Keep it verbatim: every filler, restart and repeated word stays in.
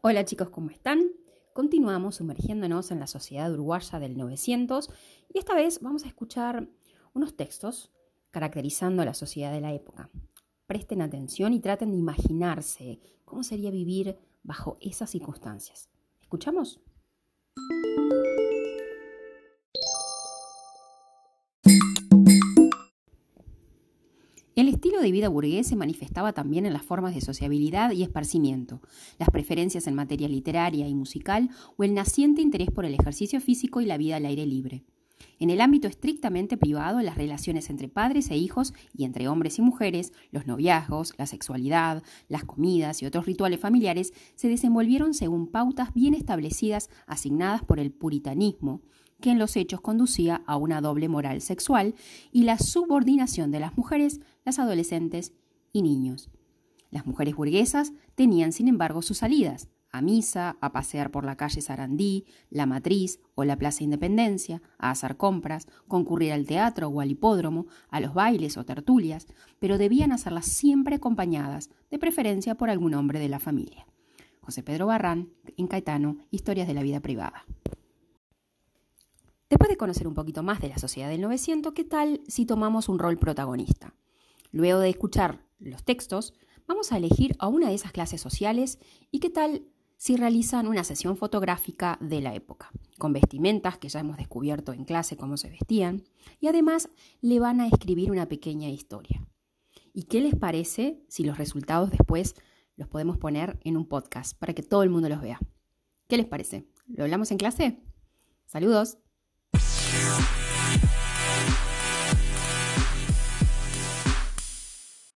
Hola chicos, ¿cómo están? Continuamos sumergiéndonos en la sociedad uruguaya del novecientos y esta vez vamos a escuchar unos textos caracterizando la sociedad de la época. Presten atención y traten de imaginarse cómo sería vivir bajo esas circunstancias. ¿Escuchamos? El estilo de vida burgués se manifestaba también en las formas de sociabilidad y esparcimiento, las preferencias en materia literaria y musical o el naciente interés por el ejercicio físico y la vida al aire libre. En el ámbito estrictamente privado, las relaciones entre padres e hijos y entre hombres y mujeres, los noviazgos, la sexualidad, las comidas y otros rituales familiares se desenvolvieron según pautas bien establecidas asignadas por el puritanismo, que en los hechos conducía a una doble moral sexual y la subordinación de las mujeres, las adolescentes y niños. Las mujeres burguesas tenían, sin embargo, sus salidas, a misa, a pasear por la calle Sarandí, la Matriz o la Plaza Independencia, a hacer compras, concurrir al teatro o al hipódromo, a los bailes o tertulias, pero debían hacerlas siempre acompañadas, de preferencia por algún hombre de la familia. José Pedro Barrán, en Caetano, Historias de la vida privada. Después de conocer un poquito más de la sociedad del novecientos, ¿qué tal si tomamos un rol protagonista? Luego de escuchar los textos, vamos a elegir a una de esas clases sociales y qué tal si realizan una sesión fotográfica de la época, con vestimentas que ya hemos descubierto en clase cómo se vestían, y además le van a escribir una pequeña historia. ¿Y qué les parece si los resultados después los podemos poner en un podcast para que todo el mundo los vea? ¿Qué les parece? ¿Lo hablamos en clase? ¡Saludos!